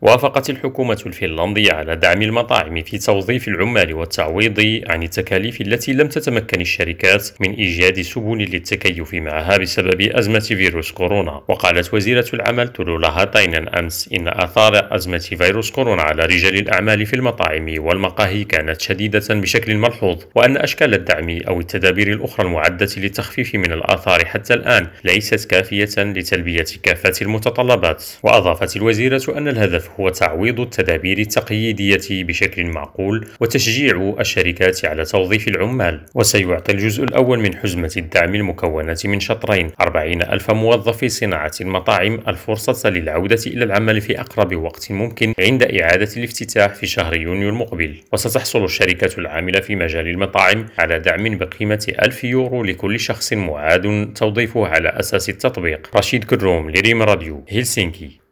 وافقت الحكومة الفنلندية على دعم المطاعم في توظيف العمال والتعويض عن التكاليف التي لم تتمكن الشركات من إيجاد سبل للتكيف معها بسبب أزمة فيروس كورونا. وقالت وزيرة العمل تولولا هاتاينن أمس إن آثار أزمة فيروس كورونا على رجال الأعمال في المطاعم والمقاهي كانت شديدة بشكل ملحوظ، وأن أشكال الدعم أو التدابير الأخرى المعدة للتخفيف من الآثار حتى الآن ليست كافية لتلبية كافة المتطلبات. وأضافت الوزيرة أن الهدف هو تعويض التدابير التقييدية بشكل معقول وتشجيع الشركات على توظيف العمال. وسيعطي الجزء الأول من حزمة الدعم المكونة من شطرين 40 ألف موظفي صناعة المطاعم الفرصة للعودة إلى العمل في أقرب وقت ممكن عند إعادة الافتتاح في شهر يونيو المقبل. وستحصل الشركة العاملة في مجال المطاعم على دعم بقيمة 1000 يورو لكل شخص معاد توظيفه على أساس التطبيق. رشيد كروم لريم راديو، هلسنكي.